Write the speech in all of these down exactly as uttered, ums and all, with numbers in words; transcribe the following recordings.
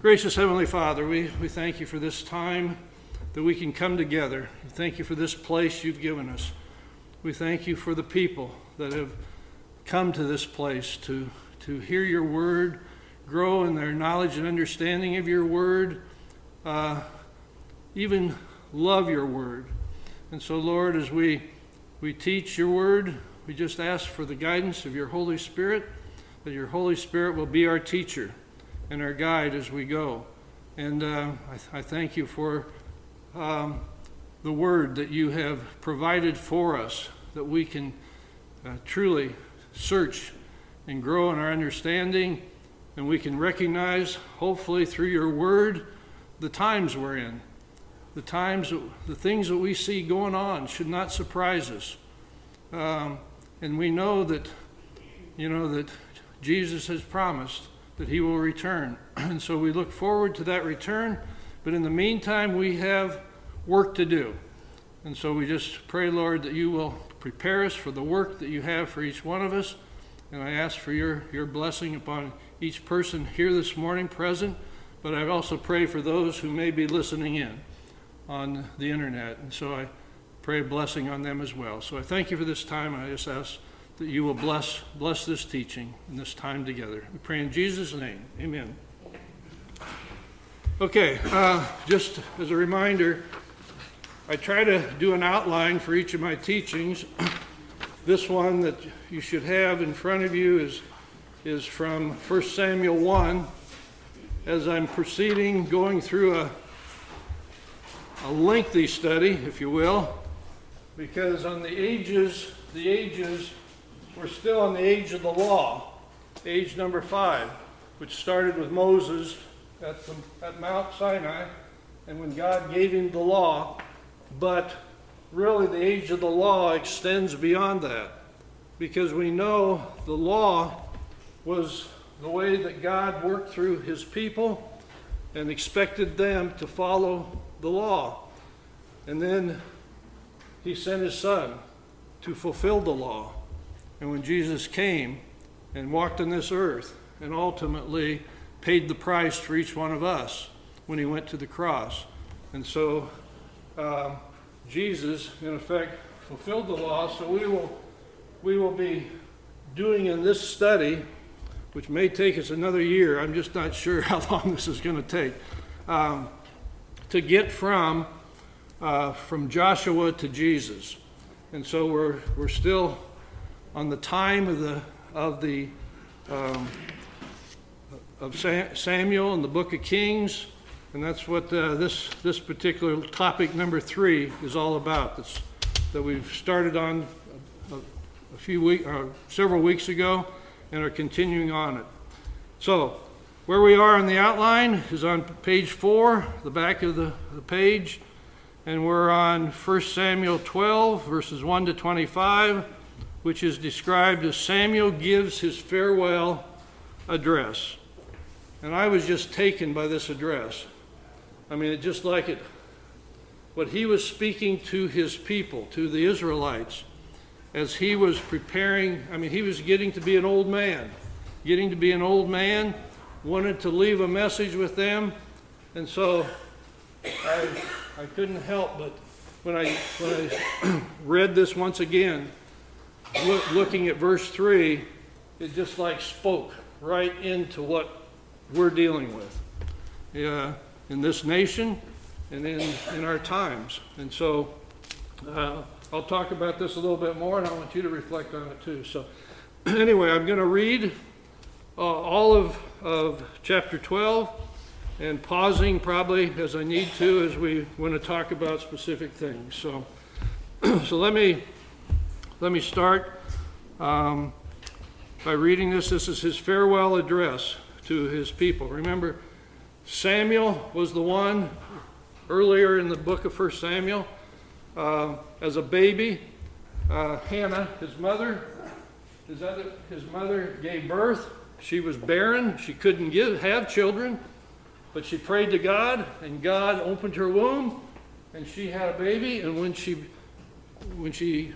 Gracious Heavenly Father, we, we thank you for this time that we can come together. We thank you for this place you've given us. We thank you for the people that have come to this place to, to hear your word, grow in their knowledge and understanding of your word, uh, even love your word. And so, Lord, as we, we teach your word, we just ask for the guidance of your Holy Spirit, that your Holy Spirit will be our teacher and our guide as we go. And uh, I, th- I thank you for um, the word that you have provided for us, that we can uh, truly search and grow in our understanding, and we can recognize, hopefully through your word, the times we're in. The times, the things that we see going on should not surprise us. Um, and we know that, you know, that Jesus has promised that he will return. And so we look forward to that return. But in the meantime, we have work to do. And so we just pray, Lord, that you will prepare us for the work that you have for each one of us. And I ask for your, your blessing upon each person here this morning present. But I also pray for those who may be listening in on the internet. And so I pray a blessing on them as well. So I thank you for this time. And I just ask that you will bless bless this teaching and this time together. We pray in Jesus' name. Amen. Okay, uh, just as a reminder, I try to do an outline for each of my teachings. This one that you should have in front of you is, is from First Samuel one. As I'm proceeding, going through a, a lengthy study, if you will, because on the ages, the ages, we're still on the age of the law, age number five, which started with Moses at, the, at Mount Sinai, and when God gave him the law. But really the age of the law extends beyond that, because we know the law was the way that God worked through his people and expected them to follow the law. And then he sent his son to fulfill the law. And when Jesus came and walked on this earth and ultimately paid the price for each one of us when he went to the cross. And so um, Jesus, in effect, fulfilled the law. So we will, we will be doing in this study, which may take us another year, I'm just not sure how long this is going to take, um, to get from, uh, from Joshua to Jesus. And so we're, we're still on the time of the of the um, of Samuel and the Book of Kings, and that's what uh, this this particular topic number three is all about. That's, that we've started on a, a few week, uh, several weeks ago, and are continuing on it. So, where we are in the outline is on page four, the back of the, the page, and we're on First Samuel twelve, verses one to twenty-five. Which is described as Samuel gives his farewell address. And I was just taken by this address. I mean, it just like it, what he was speaking to his people, to the Israelites, as he was preparing. I mean, he was getting to be an old man, getting to be an old man, wanted to leave a message with them. And so I, I couldn't help but when I, when I read this once again, Look, looking at verse three, it just like spoke right into what we're dealing with uh, in this nation and in, in our times. And so uh, I'll talk about this a little bit more, and I want you to reflect on it too. So anyway, I'm going to read uh, all of, of chapter twelve, and pausing probably as I need to as we want to talk about specific things. So, so let me... Let me start um, by reading this. This is his farewell address to his people. Remember, Samuel was the one earlier in the book of First Samuel. Uh, as a baby, uh, Hannah, his mother, his, other, his mother gave birth. She was barren. She couldn't give, have children, but she prayed to God, and God opened her womb, and she had a baby. And when she, when she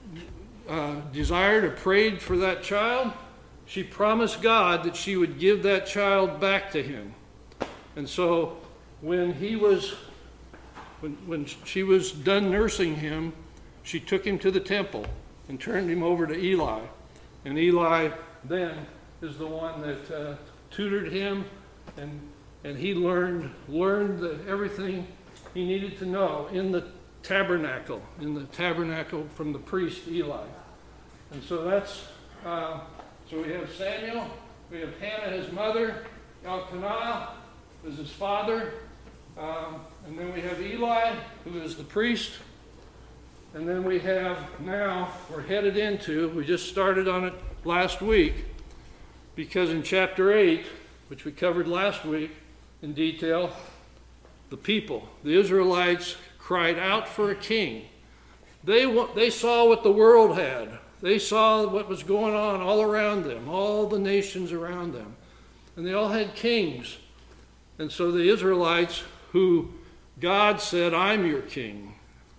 Uh, desired or prayed for that child, she promised God that she would give that child back to him. And so when he was, when, when she was done nursing him, she took him to the temple and turned him over to Eli. And Eli then is the one that uh, tutored him, and and he learned learned the, everything he needed to know in the tabernacle, in the tabernacle from the priest Eli. And so that's, uh, so we have Samuel, we have Hannah, his mother, Elkanah is his father, um, and then we have Eli, who is the priest. And then we have now, we're headed into, we just started on it last week, because in chapter eight, which we covered last week in detail, the people, the Israelites, cried out for a king. They, they saw what the world had. They saw what was going on all around them, all the nations around them. And they all had kings. And so the Israelites, who God said, I'm your king.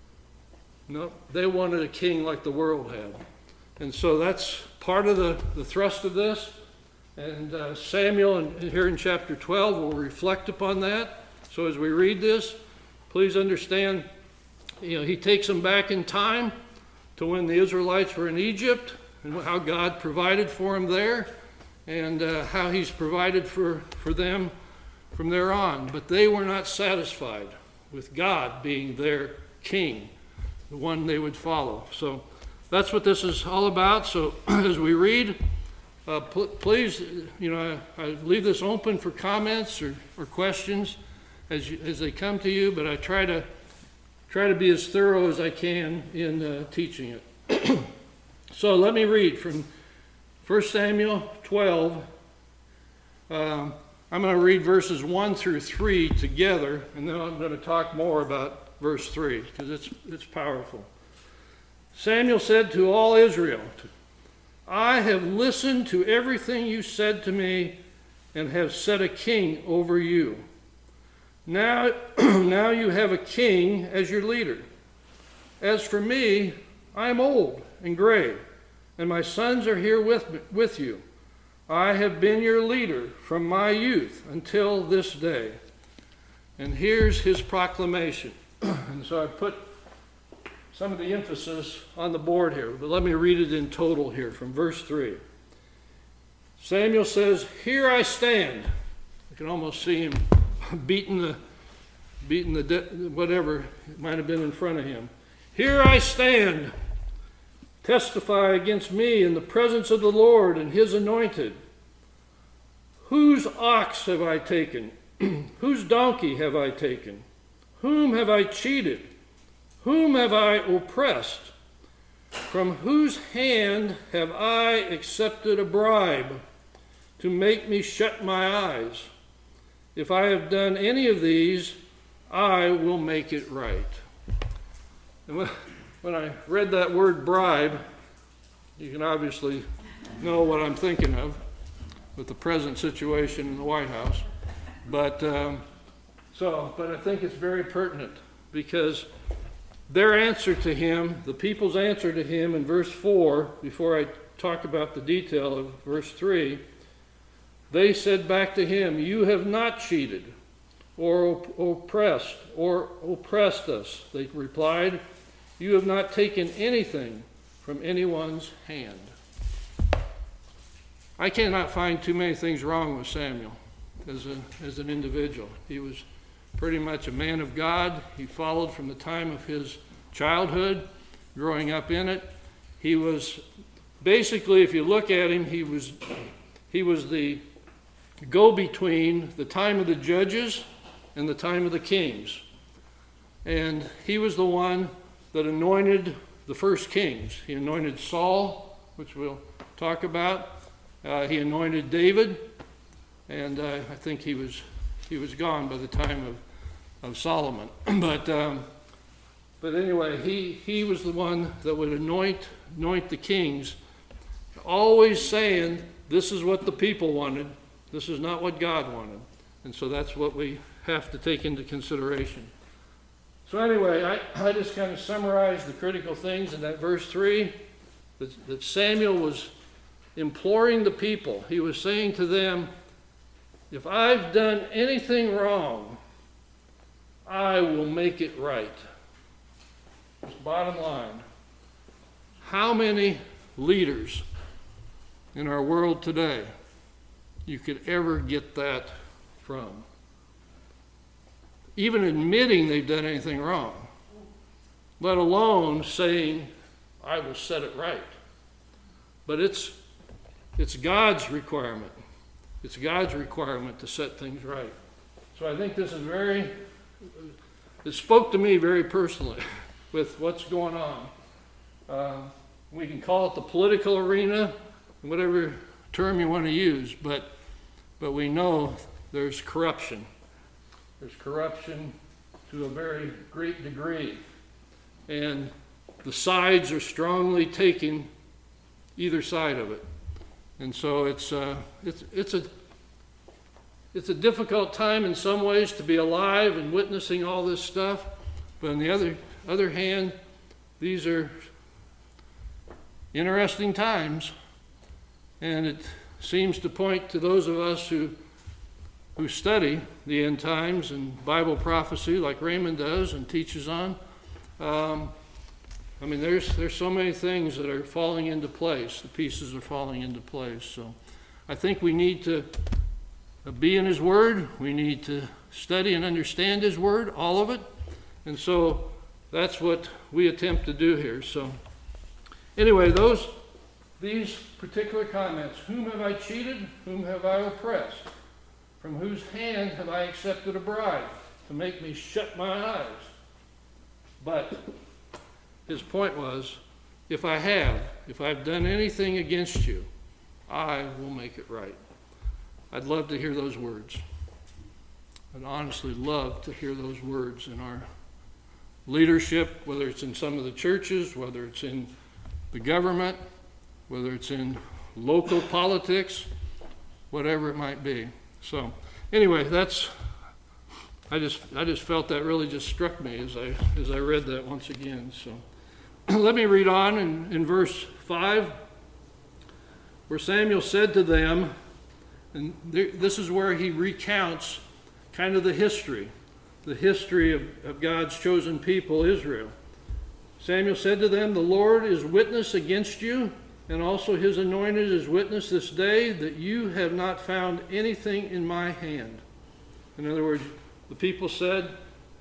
No, they wanted a king like the world had. And so that's part of the, the thrust of this. And uh, Samuel, in, here in chapter twelve, will reflect upon that. So as we read this, please understand, you know, he takes them back in time to when the Israelites were in Egypt and how God provided for them there, and uh, how he's provided for, for them from there on. But they were not satisfied with God being their king, the one they would follow. So that's what this is all about. So as we read, uh, pl- please, you know, I, I leave this open for comments or, or questions as you, as they come to you, but I try to try to be as thorough as I can in uh, teaching it. So let me read from First Samuel twelve. Um, I'm going to read verses one through three together, and then I'm going to talk more about verse three, because it's, it's powerful. Samuel said to all Israel, I have listened to everything you said to me and have set a king over you. Now, now you have a king as your leader. As for me, I am old and gray, and my sons are here with, with you. I have been your leader from my youth until this day. And here's his proclamation. And so I put some of the emphasis on the board here, but let me read it in total here from verse three. Samuel says, here I stand. You can almost see him beating the, beating the de- whatever might have been in front of him. Here I stand. Testify against me in the presence of the Lord and his anointed. Whose ox have I taken? Whose donkey have I taken? Whom have I cheated? Whom have I oppressed? From whose hand have I accepted a bribe to make me shut my eyes? If I have done any of these, I will make it right. And when I read that word bribe, you can obviously know what I'm thinking of with the present situation in the White House. But um, so, but I think it's very pertinent, because their answer to him, the people's answer to him in verse four, before I talk about the detail of verse three, they said back to him, you have not cheated or op- oppressed or oppressed us. They replied, you have not taken anything from anyone's hand. I cannot find too many things wrong with Samuel as, a, as an individual. He was pretty much a man of God. He followed from the time of his childhood, growing up in it. He was basically, if you look at him, he was he was the go-between the time of the judges and the time of the kings. And he was the one that anointed the first kings. He anointed Saul, which we'll talk about. Uh, he anointed David, and uh, I think he was he was gone by the time of, of Solomon. but um, but anyway, he he was the one that would anoint anoint the kings, always saying, "This is what the people wanted. This is not what God wanted." And so that's what we have to take into consideration. So anyway, I, I just kind of summarized the critical things in that verse three, that, that Samuel was imploring the people. He was saying to them, if I've done anything wrong, I will make it right. That's bottom line. How many leaders in our world today you could ever get that from? Even admitting they've done anything wrong, let alone saying, I will set it right. But it's it's God's requirement. It's God's requirement to set things right. So I think this is very, it spoke to me very personally with what's going on. Uh, we can call it the political arena, whatever term you want to use, but but we know there's corruption. There's corruption to a very great degree. And the sides are strongly taking either side of it. And so it's uh, it's it's a it's a difficult time in some ways to be alive and witnessing all this stuff. But on the other other hand, these are interesting times, and it seems to point to those of us who who study the end times and Bible prophecy, like Raymond does and teaches on. Um, I mean, there's there's so many things that are falling into place. The pieces are falling into place. So I think we need to be in His Word. We need to study and understand His Word, all of it. And so that's what we attempt to do here. So anyway, those these particular comments, whom have I cheated? Whom have I oppressed? From whose hand have I accepted a bribe to make me shut my eyes? But his point was, if I have, if I've done anything against you, I will make it right. I'd love to hear those words. I'd honestly love to hear those words in our leadership, whether it's in some of the churches, whether it's in the government, whether it's in local politics, whatever it might be. So anyway, that's I just I just felt that really just struck me as I as I read that once again. So let me read on in, in verse five, where Samuel said to them, and there, this is where he recounts kind of the history, the history of, of God's chosen people, Israel. Samuel said to them, the Lord is witness against you, and also his anointed is witness this day that you have not found anything in my hand. In other words, the people said,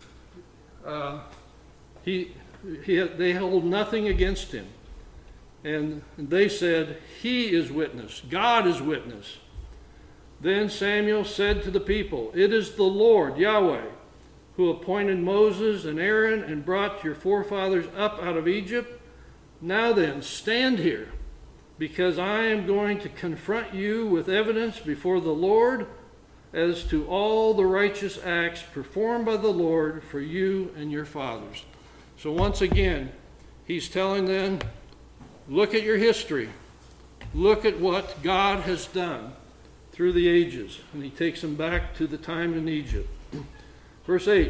uh, he, he, they hold nothing against him. And they said, he is witness, God is witness. Then Samuel said to the people, it is the Lord, Yahweh, who appointed Moses and Aaron and brought your forefathers up out of Egypt. Now then, stand here, because I am going to confront you with evidence before the Lord as to all the righteous acts performed by the Lord for you and your fathers. So once again, he's telling them, look at your history. Look at what God has done through the ages. And he takes them back to the time in Egypt. Verse eight,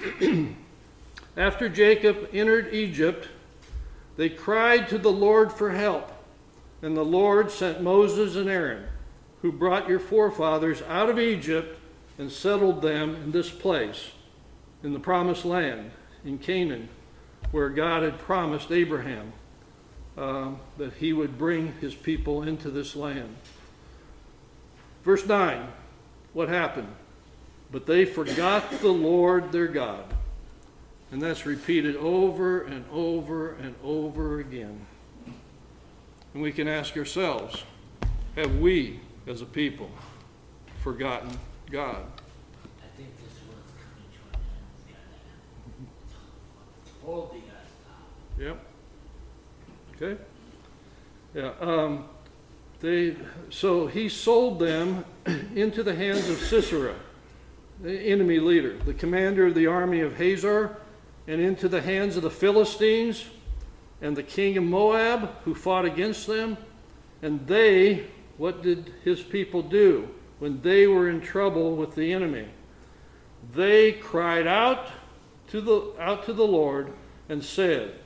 after Jacob entered Egypt, they cried to the Lord for help. And the Lord sent Moses and Aaron, who brought your forefathers out of Egypt and settled them in this place, in the promised land, in Canaan, where God had promised Abraham uh, that he would bring his people into this land. Verse nine, what happened? But they forgot the Lord their God. And that's repeated over and over and over again. And we can ask ourselves, have we, as a people, forgotten God? I think this one's coming to an end. Holding us Yep. up. Okay. Yeah. Um, they. So he sold them into the hands of Sisera, the enemy leader, the commander of the army of Hazor, and into the hands of the Philistines and the king of Moab, who fought against them. And they, what did his people do when they were in trouble with the enemy? They cried out to the out to the Lord and said,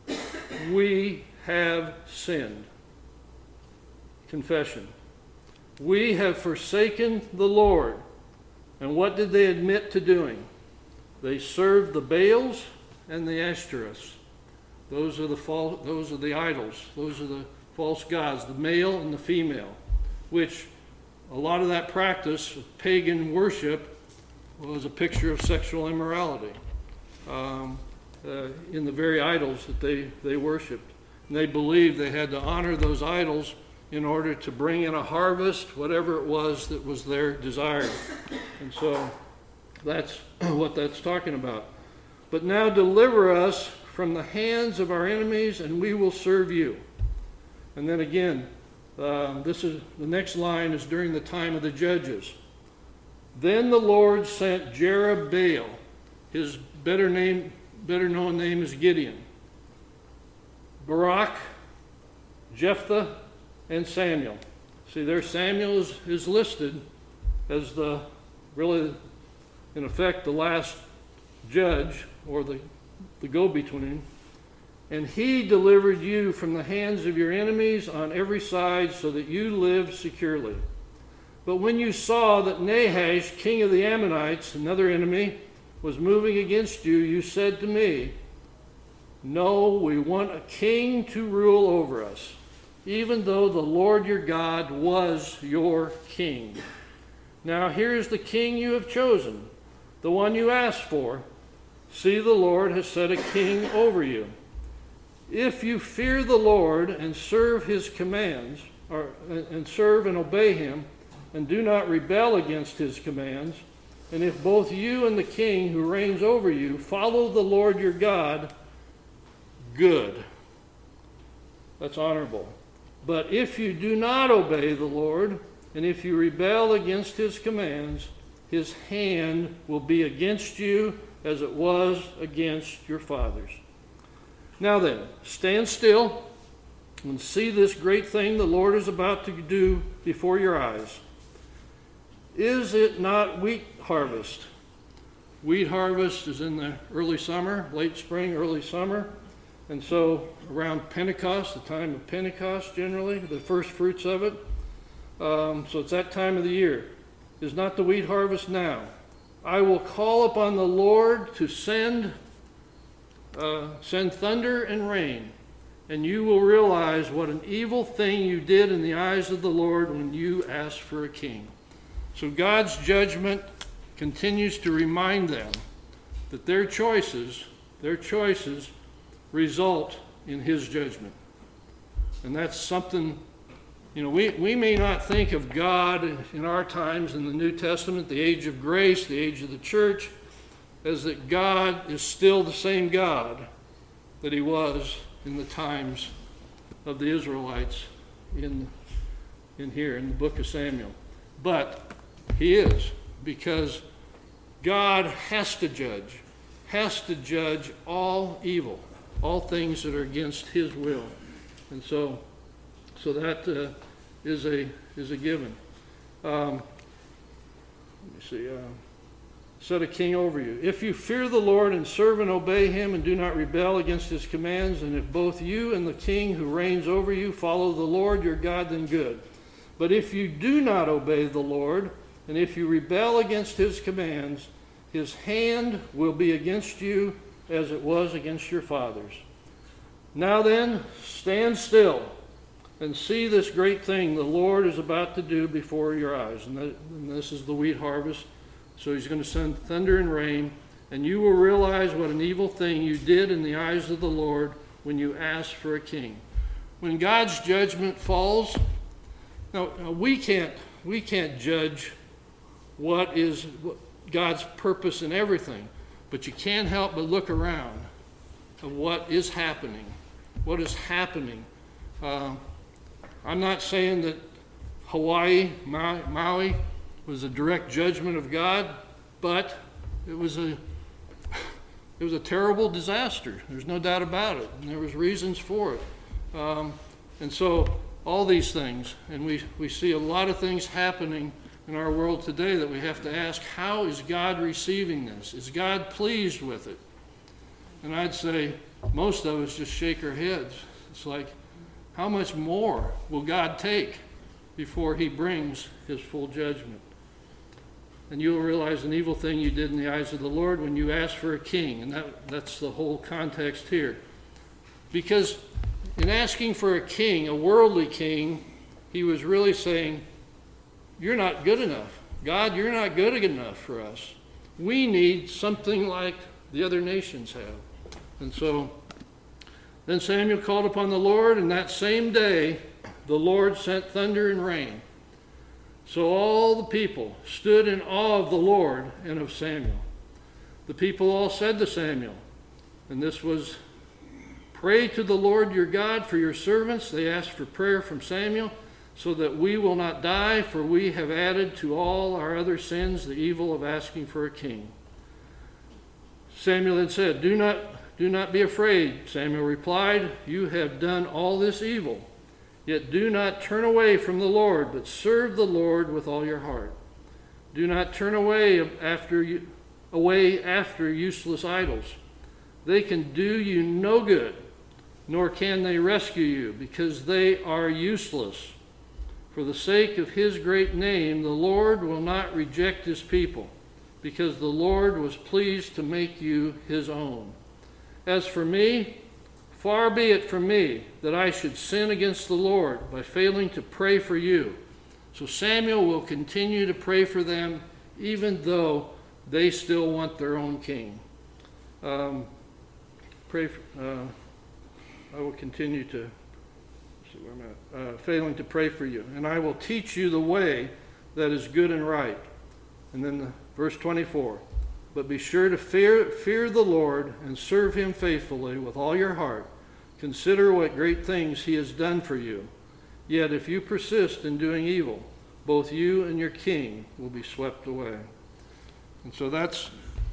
we have sinned. Confession. We have forsaken the Lord. And what did they admit to doing? They served the Baals and the Ashtoreths. Those are the false, those are the idols. Those are the false gods, the male and the female, which a lot of that practice of pagan worship was a picture of sexual immorality um, uh, in the very idols that they, they worshiped. And they believed they had to honor those idols in order to bring in a harvest, whatever it was that was their desire. And so that's what that's talking about. But now deliver us from the hands of our enemies, and we will serve you. And then again, uh, this is the next line is during the time of the judges. Then the Lord sent Jerubbaal. His better name, better known name is Gideon. Barak, Jephthah, and Samuel. See, there Samuel is, is listed as the, really, in effect, the last judge, or the, the go-between. And he delivered you from the hands of your enemies on every side so that you lived securely. But when you saw that Nahash, king of the Ammonites, another enemy, was moving against you, you said to me, no, we want a king to rule over us, even though the Lord your God was your king. Now here's the king you have chosen, the one you asked for. See, the Lord has set a king over you. If you fear the Lord and serve his commands, or, and serve and obey him, and do not rebel against his commands, and if both you and the king who reigns over you follow the Lord your God, good. That's honorable. But if you do not obey the Lord, and if you rebel against his commands, his hand will be against you as it was against your fathers. Now then, stand still and see this great thing the Lord is about to do before your eyes. Is it not wheat harvest? Wheat harvest is in the early summer, late spring, early summer. And so around Pentecost, the time of Pentecost generally, the first fruits of it. Um, so it's that time of the year. Is not the wheat harvest now? I will call upon the Lord to send uh, send thunder and rain, and you will realize what an evil thing you did in the eyes of the Lord when you asked for a king. So God's judgment continues to remind them that their choices, their choices result in his judgment. And that's something, you know, we, we may not think of God in our times in the New Testament, the age of grace, the age of the church, as that God is still the same God that he was in the times of the Israelites in, in here, in the book of Samuel. But he is, because God has to judge, has to judge all evil, all things that are against his will. And so so that uh, is a is a given. Um, let me see. Uh, set a king over you. If you fear the Lord and serve and obey him and do not rebel against his commands, and if both you and the king who reigns over you follow the Lord your God, then good. But if you do not obey the Lord, and if you rebel against his commands, his hand will be against you as it was against your fathers. Now then, stand still and see this great thing the Lord is about to do before your eyes. And, that, and this is the wheat harvest. So he's going to send thunder and rain, and you will realize what an evil thing you did in the eyes of the Lord when you asked for a king. When God's judgment falls, now we can't we can't judge what is God's purpose in everything, but you can't help but look around at what is happening. What is happening? Uh, I'm not saying that Hawaii, Maui, was a direct judgment of God, but it was a it was a terrible disaster. There's no doubt about it, and there was reasons for it. Um, and so all these things, and we, we see a lot of things happening in our world today that we have to ask, how is God receiving this? Is God pleased with it? And I'd say most of us just shake our heads. It's like, how much more will God take? before he brings his full judgment. And you'll realize an evil thing you did in the eyes of the Lord when you asked for a king. And that, that's the whole context here. Because in asking for a king, a worldly king, he was really saying, you're not good enough. God, you're not good enough for us. We need something like the other nations have. And so then Samuel called upon the Lord, and that same day the Lord sent thunder and rain. So all the people stood in awe of the Lord and of Samuel. The people all said to Samuel, and this was, pray to the Lord your God for your servants. They asked for prayer from Samuel, so that we will not die, for we have added to all our other sins the evil of asking for a king. Samuel then said, Do not, do not be afraid. Samuel replied, You have done all this evil. Yet do not turn away from the Lord, but serve the Lord with all your heart. Do not turn away after you, away after useless idols. They can do you no good, nor can they rescue you, because they are useless. For the sake of his great name, the Lord will not reject his people, because the Lord was pleased to make you his own. As for me, far be it from me that I should sin against the Lord by failing to pray for you. So Samuel will continue to pray for them, even though they still want their own king. Um, pray. For, uh, I will continue to. See where I'm at. Uh, failing to pray for you, and I will teach you the way that is good and right. And then the, verse twenty-four. But be sure to fear, fear the Lord and serve him faithfully with all your heart. Consider what great things he has done for you. Yet if you persist in doing evil, both you and your king will be swept away. And so that's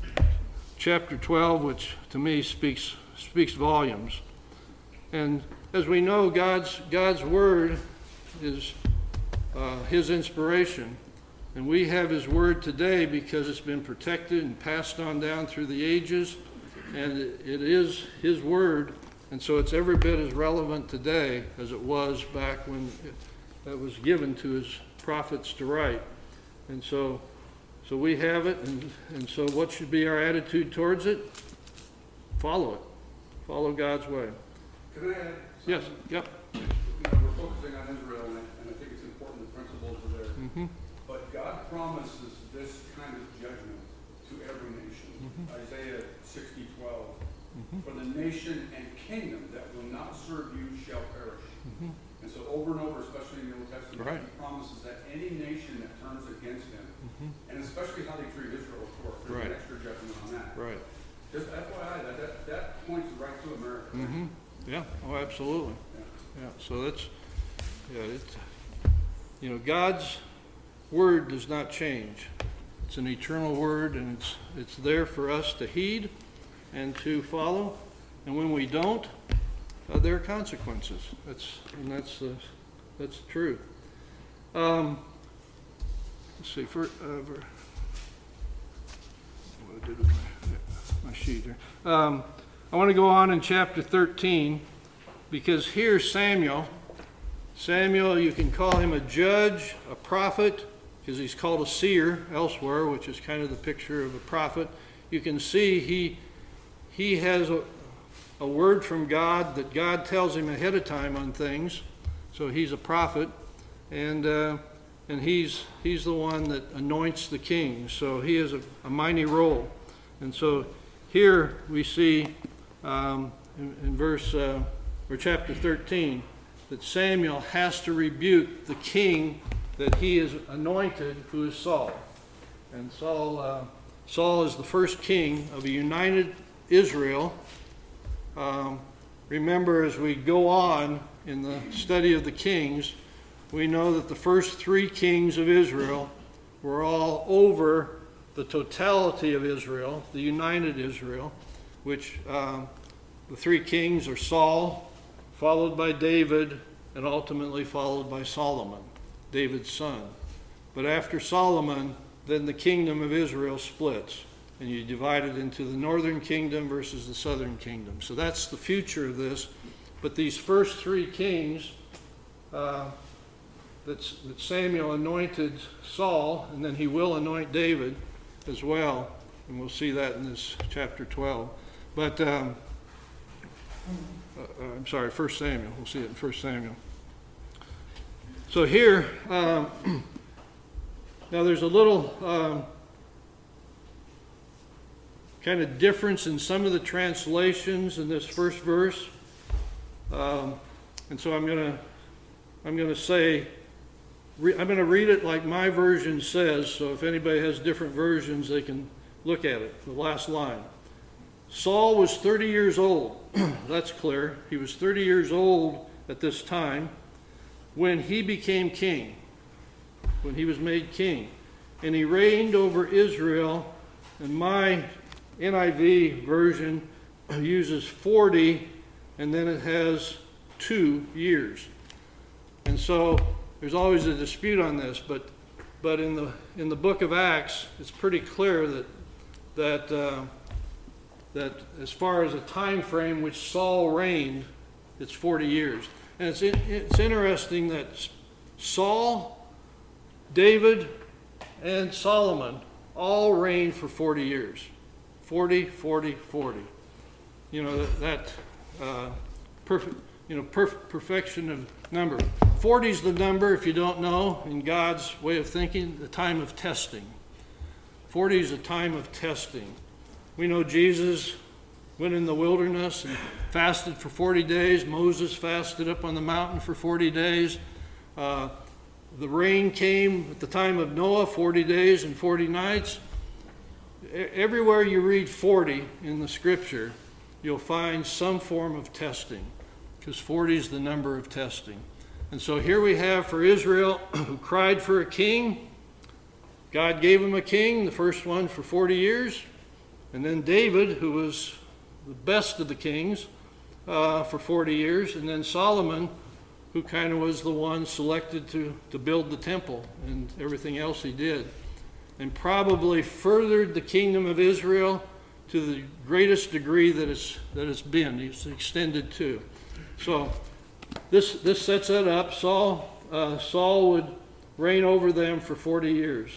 chapter twelve, which to me speaks speaks volumes. And as we know, God's God's word is uh, his inspiration. And we have his word today because it's been protected and passed on down through the ages. And it is his word. And so it's every bit as relevant today as it was back when it, it was given to his prophets to write. And so so we have it. And, and so what should be our attitude towards it? Follow it. Follow God's way. Can I add something? Yes. Yep. You know, we're focusing on Israel, and I, and I think it's important the principles are there. Mm-hmm. But God promises this kind of judgment to every nation. Mm-hmm. Isaiah sixty twelve. Mm-hmm. For the nation and kingdom that will not serve you shall perish. Mm-hmm. And so over and over, especially in the Old Testament, right. He promises that any nation that turns against him, mm-hmm. and especially how they treat Israel, of course, there's right. an extra judgment on that. Right. Just F Y I, that, that, that points right to America. Mm-hmm. Yeah, oh, absolutely. Yeah. yeah, so that's, yeah, it's, you know, God's word does not change. It's an eternal word, and it's it's there for us to heed and to follow. And when we don't, uh, there are consequences. That's and that's the that's the truth. Um, let's see. For, uh, for what I did with my, my sheet here. Um, I want to go on in chapter thirteen, because here Samuel, Samuel, you can call him a judge, a prophet, because he's called a seer elsewhere, which is kind of the picture of a prophet. You can see he he has a, a word from God that God tells him ahead of time on things. So he's a prophet, and uh, and he's he's the one that anoints the king. So he has a, a mighty role. And so here we see um, in, in verse uh, or chapter thirteen that Samuel has to rebuke the king that he is anointed, who is Saul. And Saul, uh, Saul is the first king of a united Israel. Um, remember, as we go on in the study of the kings, we know that the first three kings of Israel were all over the totality of Israel, the united Israel, which um, the three kings are Saul, followed by David, and ultimately followed by Solomon, David's son. But after Solomon, then the kingdom of Israel splits, and you divide it into the northern kingdom versus the southern kingdom. So that's the future of this. But these first three kings, uh, that's, that Samuel anointed Saul, and then he will anoint David as well. And we'll see that in this chapter twelve. But, um, uh, I'm sorry, First Samuel. We'll see it in First Samuel. So here, um, now there's a little um, kind of difference in some of the translations in this first verse. Um, and so I'm going to I'm going to say, re, I'm going to read it like my version says, so if anybody has different versions, they can look at it. The last line. Saul was thirty years old. That's clear. He was thirty years old at this time when he became king, when he was made king. And he reigned over Israel, and my N I V version uses forty, and then it has two years. And so there's always a dispute on this, but but in the in the book of Acts, it's pretty clear that that uh, that as far as a time frame which Saul reigned, it's forty years. And it's in, it's interesting that Saul, David, and Solomon all reigned for forty years. forty, forty, forty. You know, that uh, perfect, you know, perf- perfection of number. forty is the number, if you don't know, in God's way of thinking, the time of testing. forty is a time of testing. We know Jesus went in the wilderness and fasted for forty days. Moses fasted up on the mountain for forty days. Uh, the rain came at the time of Noah, forty days and forty nights. Everywhere you read forty in the scripture, you'll find some form of testing, because forty is the number of testing. And so here we have for Israel, who cried for a king. God gave him a king, the first one for forty years. And then David, who was the best of the kings, uh, for forty years. And then Solomon, who kind of was the one selected to, to build the temple and everything else he did. And probably furthered the kingdom of Israel to the greatest degree that it's, that it's been. It's extended to. So this, this sets it up. Saul, uh, Saul would reign over them for forty years.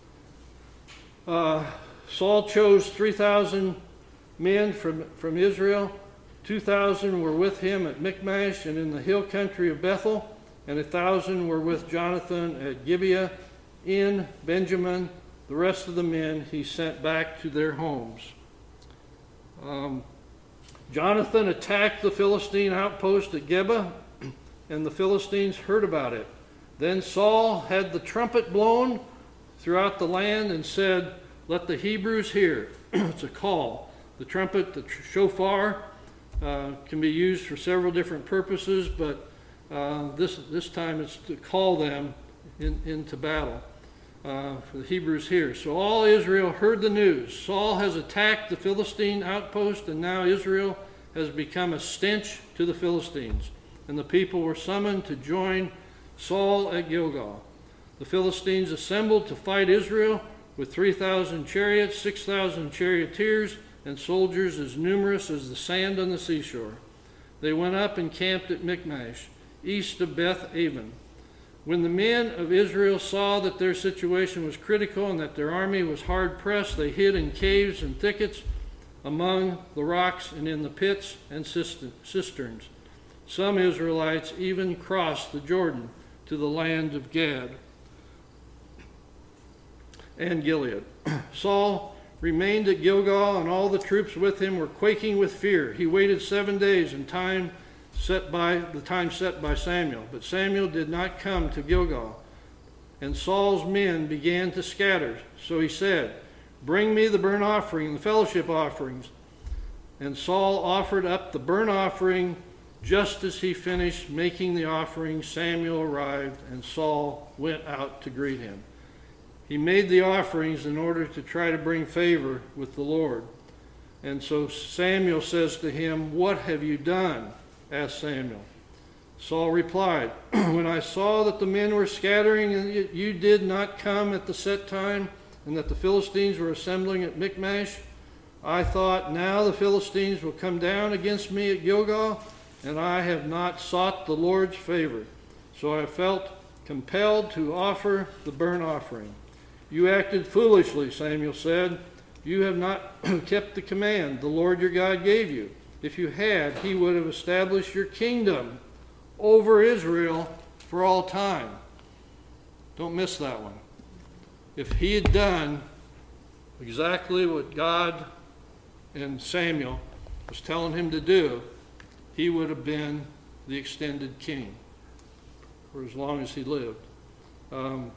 Uh, Saul chose three thousand men from, from Israel. two thousand were with him at Michmash and in the hill country of Bethel, and one thousand were with Jonathan at Gibeah in Benjamin. The rest of the men he sent back to their homes. Um, Jonathan attacked the Philistine outpost at Geba, and the Philistines heard about it. Then Saul had the trumpet blown throughout the land and said, "Let the Hebrews hear." It's a call. The trumpet, the shofar, uh, can be used for several different purposes, but uh, this this time it's to call them in, into battle. Uh, for the Hebrews here. So all Israel heard the news. Saul has attacked the Philistine outpost, and now Israel has become a stench to the Philistines. And the people were summoned to join Saul at Gilgal. The Philistines assembled to fight Israel with three thousand chariots, six thousand charioteers, and soldiers as numerous as the sand on the seashore. They went up and camped at Michmash, east of Beth Aven. When the men of Israel saw that their situation was critical and that their army was hard pressed, they hid in caves and thickets, among the rocks and in the pits and cisterns. Some Israelites even crossed the Jordan to the land of Gad and Gilead. Saul remained at Gilgal, and all the troops with him were quaking with fear. He waited seven days in time set by the time set by Samuel. But Samuel did not come to Gilgal, and Saul's men began to scatter. So he said, "Bring me the burnt offering and the fellowship offerings." And Saul offered up the burnt offering. Just as he finished making the offering, Samuel arrived, and Saul went out to greet him. He made the offerings in order to try to bring favor with the Lord. And so Samuel says to him, "What have you done?" asked Samuel. Saul replied, "When I saw that the men were scattering and you did not come at the set time, and that the Philistines were assembling at Michmash, I thought, now the Philistines will come down against me at Gilgal, and I have not sought the Lord's favor. So I felt compelled to offer the burnt offering. You acted foolishly, Samuel said. You have not kept the command the Lord your God gave you. If you had, he would have established your kingdom over Israel for all time. Don't miss that one. If he had done exactly what God and Samuel was telling him to do, he would have been the extended king for as long as he lived. Um,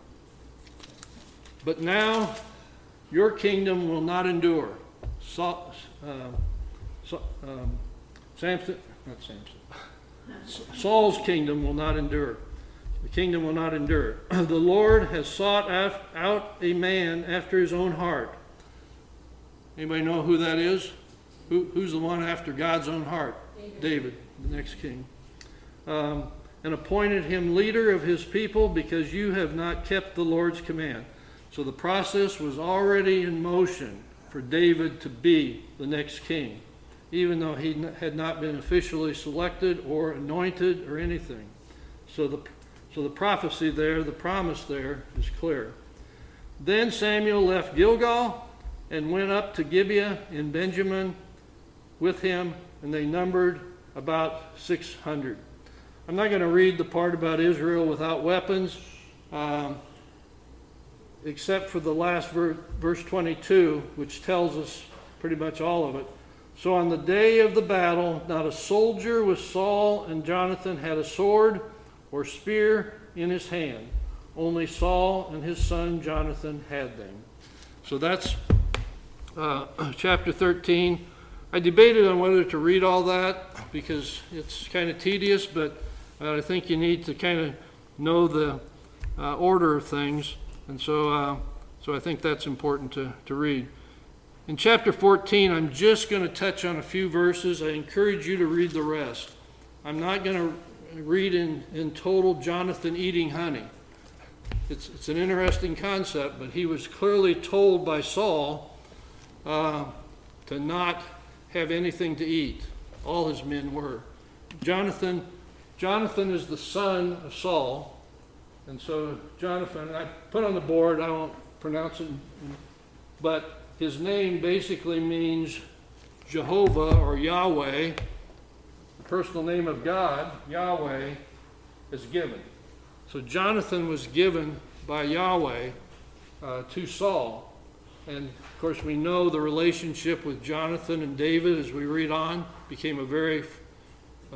but now your kingdom will not endure. So, uh, so, um, Samson, not Samson. Saul's kingdom will not endure. The kingdom will not endure. The Lord has sought out a man after his own heart. Anybody know who that is? Who, who's the one after God's own heart? David, David the next king. Um, and appointed him leader of his people because you have not kept the Lord's command. So the process was already in motion for David to be the next king, even though he had not been officially selected or anointed or anything. So the, so the prophecy there, the promise there is clear. Then Samuel left Gilgal and went up to Gibeah in Benjamin with him, and they numbered about six hundred. I'm not going to read the part about Israel without weapons, um, except for the last ver- verse twenty-two, which tells us pretty much all of it. So on the day of the battle, not a soldier with Saul and Jonathan had a sword or spear in his hand. Only Saul and his son Jonathan had them. So that's uh, chapter thirteen. I debated on whether to read all that because it's kind of tedious, but uh, I think you need to kind of know the uh, order of things. And so uh, so I think that's important to, to read. In chapter fourteen, I'm just going to touch on a few verses. I encourage you to read the rest. I'm not going to read in, in total Jonathan eating honey. It's, it's an interesting concept, but he was clearly told by Saul uh, to not have anything to eat. All his men were. Jonathan, Jonathan is the son of Saul. And so Jonathan, I put on the board, I won't pronounce it, but his name basically means Jehovah or Yahweh. The personal name of God, Yahweh, is given. So Jonathan was given by Yahweh uh, to Saul. And of course we know the relationship with Jonathan and David as we read on became a very uh,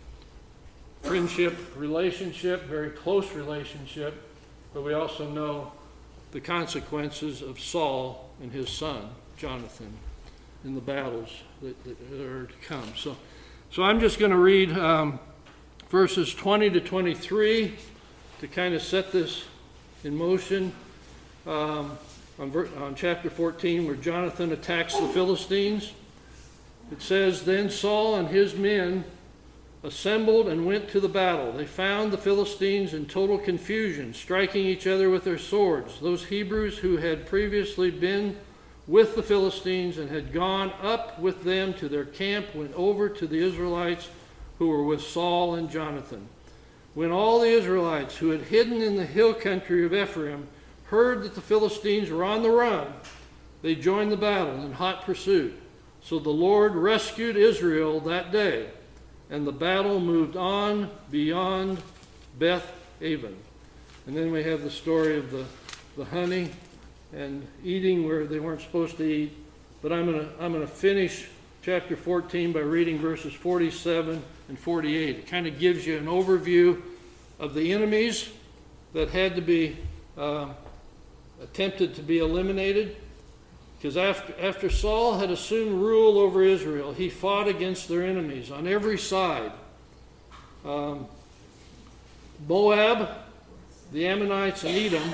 friendship relationship, very close relationship, but we also know the consequences of Saul and his son, Jonathan, in the battles that, that are to come. So, so I'm just going to read um, verses twenty to twenty-three to kind of set this in motion. Um, on, ver- on chapter fourteen, where Jonathan attacks the Philistines, it says, Then Saul and his men assembled and went to the battle. They found the Philistines in total confusion, striking each other with their swords. Those Hebrews who had previously been with the Philistines and had gone up with them to their camp went over to the Israelites who were with Saul and Jonathan. When all the Israelites who had hidden in the hill country of Ephraim heard that the Philistines were on the run, they joined the battle in hot pursuit. So the Lord rescued Israel that day, and the battle moved on beyond Beth Aven. And then we have the story of the, the honey and eating where they weren't supposed to eat. But I'm going to I'm going to finish chapter fourteen by reading verses forty-seven and forty-eight. It kind of gives you an overview of the enemies that had to be uh, attempted to be eliminated. Because after, after Saul had assumed rule over Israel, he fought against their enemies on every side. Um, Moab, the Ammonites, and Edom.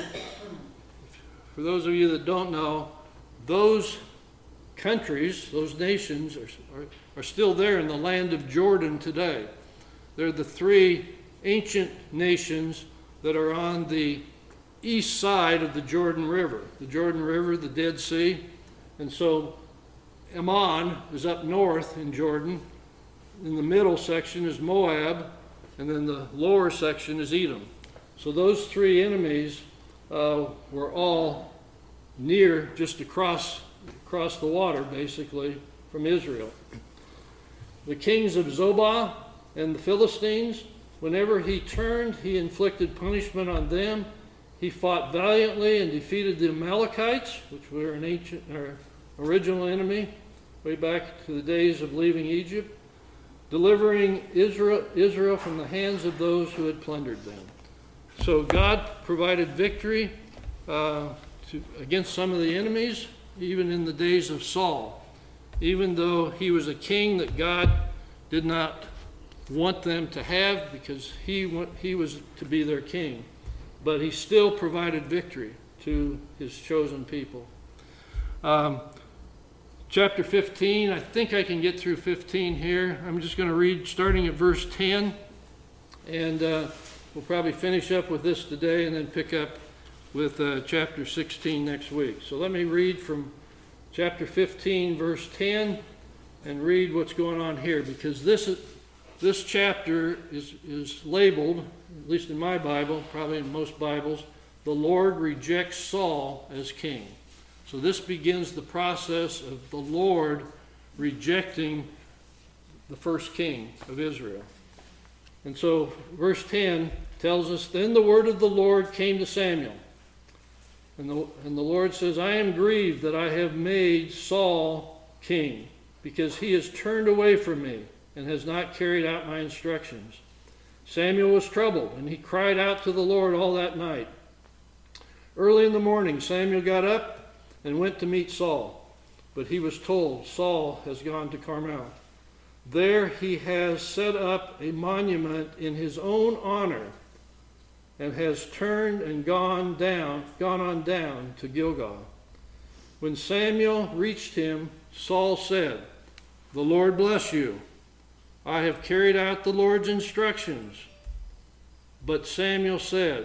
For those of you that don't know, those countries, those nations, are, are, are still there in the land of Jordan today. They're the three ancient nations that are on the east side of the Jordan River. The Jordan River, the Dead Sea. And so Ammon is up north in Jordan. In the middle section is Moab, and then the lower section is Edom. So those three enemies uh, were all near, just across, across the water, basically, from Israel. The kings of Zobah and the Philistines, whenever he turned, he inflicted punishment on them. He fought valiantly and defeated the Amalekites, which were an ancient, or original enemy, way back to the days of leaving Egypt, delivering Israel, Israel from the hands of those who had plundered them. So God provided victory uh, to, against some of the enemies, even in the days of Saul. Even though he was a king that God did not want them to have, because he, he was to be their king. But he still provided victory to his chosen people. Um, chapter fifteen, I think I can get through fifteen here. I'm just going to read starting at verse ten. And uh, we'll probably finish up with this today and then pick up with uh, chapter sixteen next week. So let me read from chapter fifteen, verse ten, and read what's going on here, because this is, this chapter is, is labeled, at least in my Bible, probably in most Bibles, the Lord rejects Saul as king. So this begins the process of the Lord rejecting the first king of Israel. And so verse ten tells us, then the word of the Lord came to Samuel. And the, and the Lord says, I am grieved that I have made Saul king, because he has turned away from me and has not carried out my instructions. Samuel was troubled, and he cried out to the Lord all that night. Early in the morning, Samuel got up and went to meet Saul. But he was told, Saul has gone to Carmel. There he has set up a monument in his own honor, and has turned and gone down, gone on down to Gilgal. When Samuel reached him, Saul said, the Lord bless you. I have carried out the Lord's instructions. But Samuel said,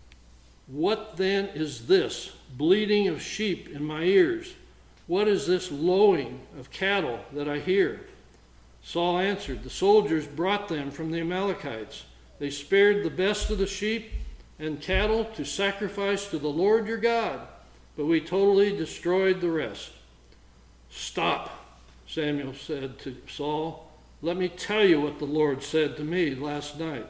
what then is this bleating of sheep in my ears? What is this lowing of cattle that I hear? Saul answered, the soldiers brought them from the Amalekites. They spared the best of the sheep and cattle to sacrifice to the Lord your God, but we totally destroyed the rest. Stop, Samuel said to Saul. Let me tell you what the Lord said to me last night.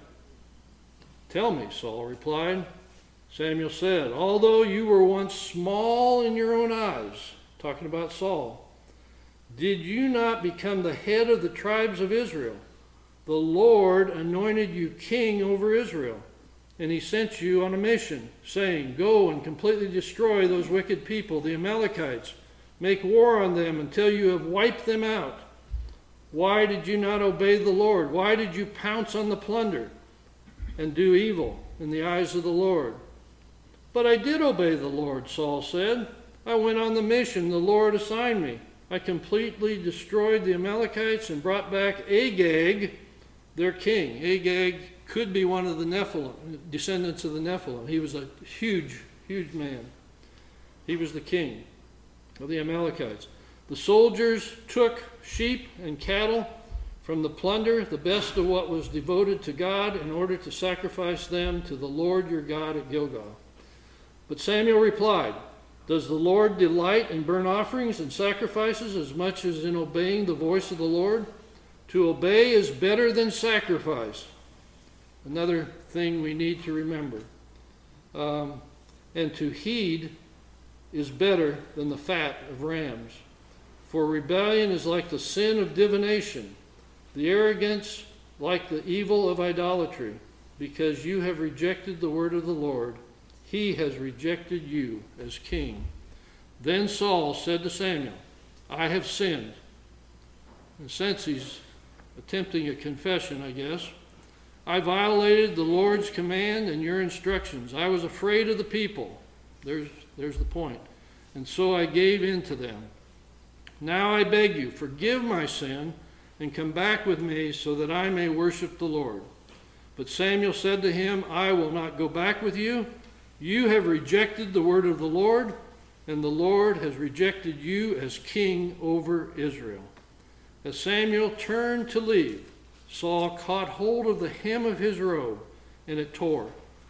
Tell me, Saul replied. Samuel said, although you were once small in your own eyes, talking about Saul, did you not become the head of the tribes of Israel? The Lord anointed you king over Israel, and he sent you on a mission, saying, go and completely destroy those wicked people, the Amalekites. Make war on them until you have wiped them out. Why did you not obey the Lord? Why did you pounce on the plunder and do evil in the eyes of the Lord? But I did obey the Lord, Saul said. I went on the mission the Lord assigned me. I completely destroyed the Amalekites and brought back Agag, their king. Agag could be one of the Nephilim, descendants of the Nephilim. He was a huge, huge man. He was the king of the Amalekites. The soldiers took sheep and cattle from the plunder, the best of what was devoted to God, in order to sacrifice them to the Lord your God at Gilgal. But Samuel replied, does the Lord delight in burnt offerings and sacrifices as much as in obeying the voice of the Lord? To obey is better than sacrifice. Another thing we need to remember. Um, and to heed is better than the fat of rams. For rebellion is like the sin of divination, the arrogance like the evil of idolatry. Because you have rejected the word of the Lord, he has rejected you as king. Then Saul said to Samuel, I have sinned. And since he's attempting a confession, I guess, I violated the Lord's command and your instructions. I was afraid of the people. There's, there's the point. And so I gave in to them. Now I beg you, forgive my sin and come back with me so that I may worship the Lord. But Samuel said to him, I will not go back with you. You have rejected the word of the Lord, and the Lord has rejected you as king over Israel. As Samuel turned to leave, Saul caught hold of the hem of his robe, and it tore.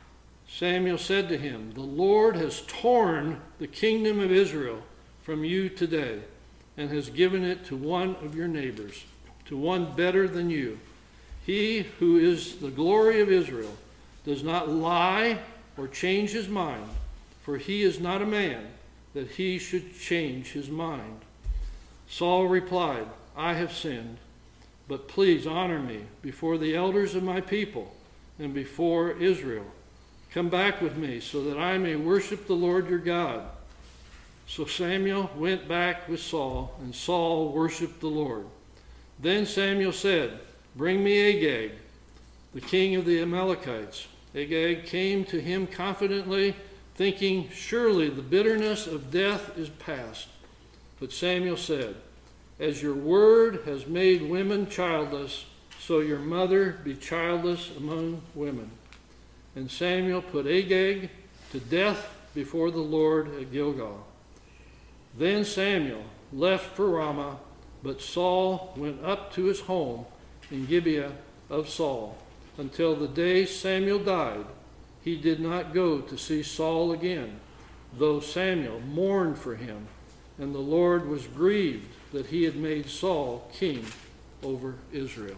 Samuel said to him, "The Lord has torn the kingdom of Israel from you today, and has given it to one of your neighbors, to one better than you. He who is the glory of Israel does not lie or change his mind, for he is not a man that he should change his mind." Saul replied, "I have sinned, but please honor me before the elders of my people and before Israel. Come back with me so that I may worship the Lord your God." So Samuel went back with Saul, and Saul worshiped the Lord. Then Samuel said, "Bring me Agag, the king of the Amalekites." Agag came to him confidently, thinking, "Surely the bitterness of death is past." But Samuel said, "As your word has made women childless, so your mother be childless among women." And Samuel put Agag to death before the Lord at Gilgal. Then Samuel left for Ramah, but Saul went up to his home in Gibeah of Saul. Until the day Samuel died, he did not go to see Saul again, though Samuel mourned for him, and the Lord was grieved that he had made Saul king over Israel.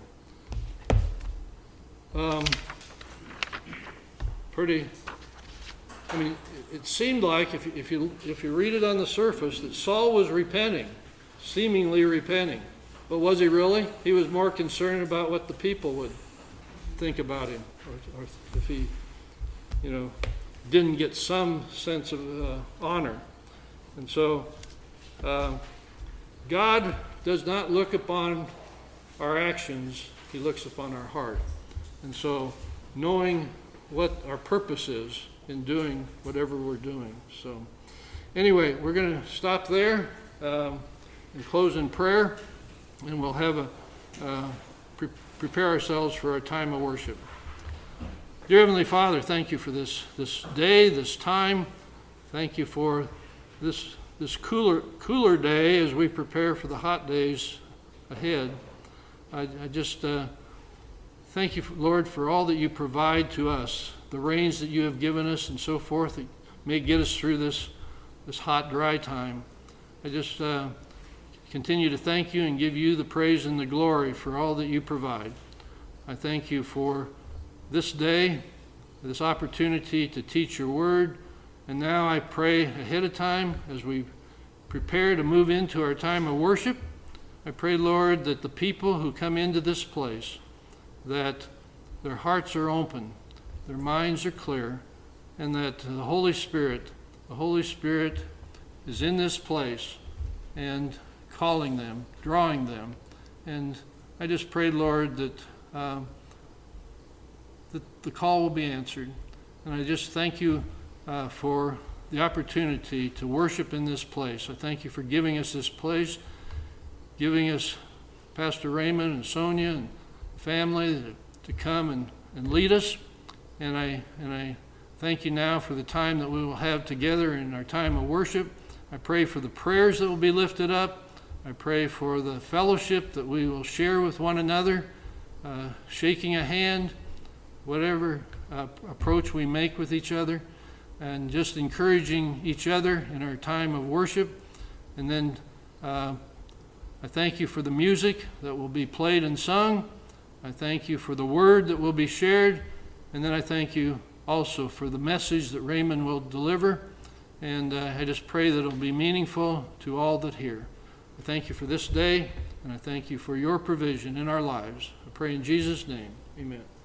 Um, pretty, I mean, it seemed like, if, if, you, if you read it on the surface, that Saul was repenting, seemingly repenting. But was he really? He was more concerned about what the people would think about him, or, or if he, you know, didn't get some sense of uh, honor. And so uh, God does not look upon our actions, he looks upon our heart. And so knowing what our purpose is in doing whatever we're doing. So anyway, we're going to stop there um, and close in prayer, and we'll have a uh, pre- prepare ourselves for our time of worship. Dear Heavenly Father, thank you for this this day, this time. Thank you for this this cooler cooler day as we prepare for the hot days ahead. I, I just uh, thank you, Lord, for all that you provide to us, the rains that you have given us and so forth that may get us through this this hot, dry time. I just uh, continue to thank you and give you the praise and the glory for all that you provide. I thank you for this day, this opportunity to teach your word. And now I pray ahead of time as we prepare to move into our time of worship. I pray, Lord, that the people who come into this place, that their hearts are open, their minds are clear, and that the Holy Spirit, the Holy Spirit is in this place and calling them, drawing them. And I just pray, Lord, that, uh, that the call will be answered. And I just thank you uh, for the opportunity to worship in this place. I thank you for giving us this place, giving us Pastor Raymond and Sonia and family to, to come and, and lead us. And I and I thank you now for the time that we will have together in our time of worship. I pray for the prayers that will be lifted up. I pray for the fellowship that we will share with one another, uh, shaking a hand, whatever uh, approach we make with each other, and just encouraging each other in our time of worship. And then uh, I thank you for the music that will be played and sung. I thank you for the word that will be shared. And then I thank you also for the message that Raymond will deliver. And uh, I just pray that it will be meaningful to all that hear. I thank you for this day, and I thank you for your provision in our lives. I pray in Jesus' name. Amen.